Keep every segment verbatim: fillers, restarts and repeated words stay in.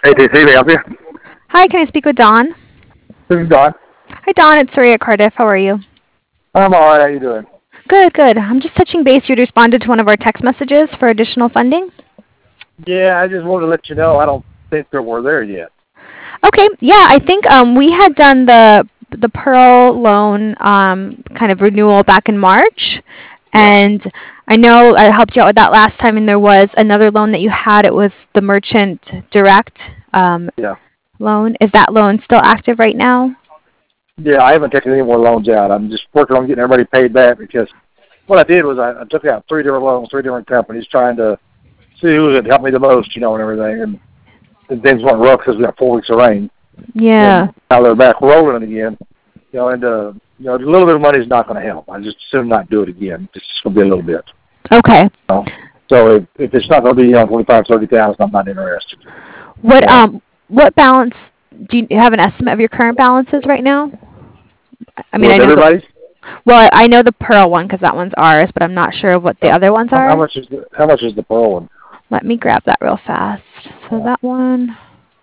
Hey, T C, may I help you? Hi, can I speak with Dawn? This is Don. Hi, Dawn. It's Ray at Cardiff. How are you? I'm all right. How you doing? Good, good. I'm just touching base. You responded to one of our text messages for additional funding. Yeah, I just wanted to let you know I don't think that we're there yet. Okay, yeah, I think um, we had done the the Pearl loan um, kind of renewal back in March, Yeah, and I know I helped you out with that last time. And there was another loan that you had. It was the Merchant Direct um, yeah, loan. Is that loan still active right now? yeah. I haven't taken any more loans out. I'm just working on getting everybody paid back because what I did was I, I took out three different loans, three different companies, trying to see who would help me the most, you know, and everything. And, and things went rough because we got four weeks of rain, and Yeah. now they're back rolling again. You know, and uh, you know, a little bit of money is not going to help. I just assume not do it again. It's just going to be a little bit. Okay. You know? So if, if it's not going to be you know twenty-five, thirty thousand, I'm not interested. What You know. um what balance do you have an estimate of your current balances right now? I mean, I With know the everybody, well, I know the Pearl one because that one's ours, but I'm not sure what the yeah. other ones How, how are. much is the how much is the Pearl one? Let me grab that real fast. So Yeah, that one,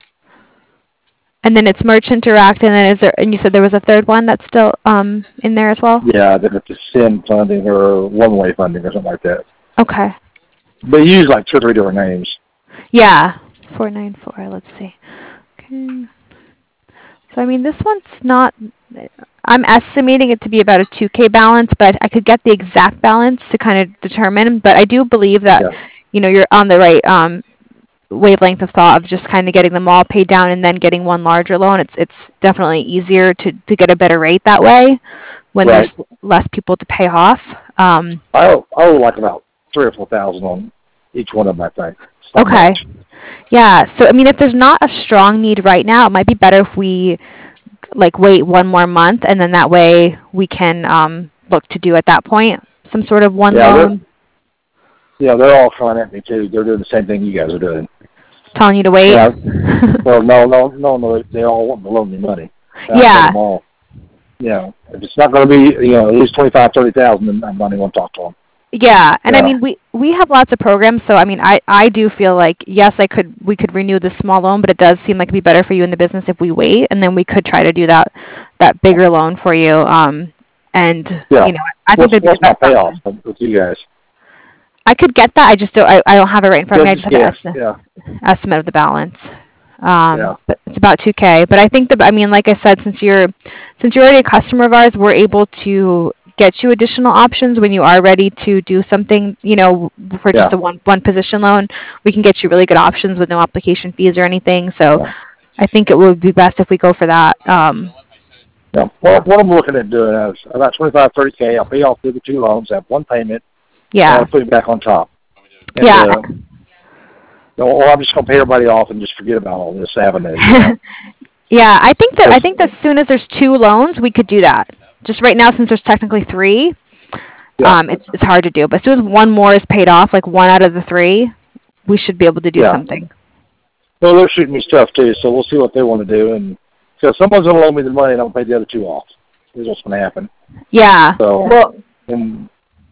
and then it's Merchant Direct, and then is there? And you said there was a third one that's still um in there as well. yeah, that it's a SIN funding or one way funding or something like that. Okay. They use like two or three different names. Yeah. Four nine four. Let's see. Okay. So I mean, this one's not. I'm estimating it to be about a two K balance, but I could get the exact balance to kind of determine. But I do believe that, Yeah, you know, you're on the right um, wavelength of thought of just kind of getting them all paid down and then getting one larger loan. It's it's definitely easier to, to get a better rate that way when right. there's less people to pay off. Um, I owe, I owe like about three or four thousand on each one of them. I think it's not okay. much. Yeah. So I mean, if there's not a strong need right now, it might be better if we like wait one more month, and then that way we can um, look to do at that point some sort of one Yeah, they're loan yeah they're all coming at me too. They're doing the same thing you guys are doing. telling you to wait. Yeah. Well, no, no, no, no. They all want to loan me money. And I told Yeah, them all, you know, if it's not going to be, you know, at least twenty five, thirty thousand, then I'm not even going to talk to them. yeah, and I Yeah. mean we we have lots of programs, so I mean I I do feel like yes I could we could renew the small loan, but it does seem like it'd be better for you in the business if we wait, and then we could try to do that that bigger loan for you. Um, and Yeah. you know I think What's that'd be the what's my best payoff option. with you guys? I could get that. I just don't. I, I don't have it right in front of me. Just I just just have an guess. estimate. Yeah. estimate of the balance. Um, Yeah. but it's about two K. But I think that I mean, like I said, since you're since you're already a customer of ours, we're able to get you additional options when you are ready to do something. You know, for just Yeah. a one one position loan, we can get you really good options with no application fees or anything. So Yeah. I think it would be best if we go for that. Um, Yeah. Well, what I'm looking at doing is about twenty-five, thirty K. I'll pay off the other two loans, have one payment, and I'll yeah, put it back on top. And, yeah. uh, or I'm just going to pay everybody off and just forget about all this avenue, you know? Yeah, I think that I Because, think that as soon as there's two loans, we could do that. Just right now, since there's technically three, yeah. um, it's it's hard to do. But as soon as one more is paid off, like one out of the three, we should be able to do Yeah. something. Well, they're shooting me stuff too, so we'll see what they want to do. And so someone's going to loan me the money and I'll pay the other two off. Is what's going to happen. Yeah. So, Well, and,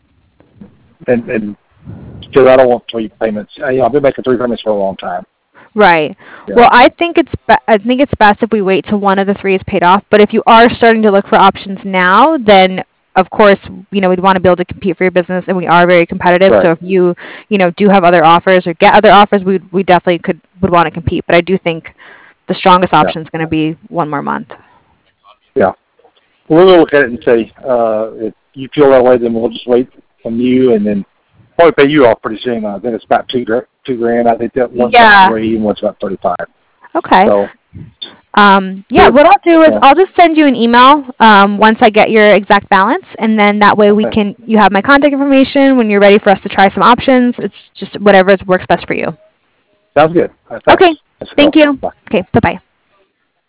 and, and, because I don't want three payments. Uh, You know, I've been making three payments for a long time. right. Yeah. Well, I think it's be- I think it's best if we wait till one of the three is paid off. But if you are starting to look for options now, then of course, you know, we'd want to be able to compete for your business, and we are very competitive. Right. So if you, you know, do have other offers or get other offers, we we definitely could would want to compete. But I do think the strongest Yeah. option is going to be one more month. Yeah. We're going to look at it and say, uh, if you feel that way, then we'll just wait on you and then probably pay you off pretty soon. I think it's about two, gra- two grand. I think that one's about Yeah. three and one's about thirty-five. Okay. So, Um, yeah, good. what I'll do is Yeah. I'll just send you an email um, once I get your exact balance, and then that way we Okay. can you have my contact information when you're ready for us to try some options. It's just whatever works best for you. Sounds good. All right, thanks. Okay. Let's go. Thank you. Bye. Okay. Bye bye.